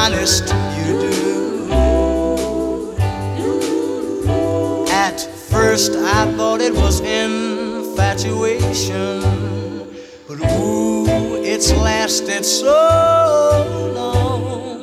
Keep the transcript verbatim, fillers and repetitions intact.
honest you do. At first I thought it was infatuation, but ooh, it's lasted so long.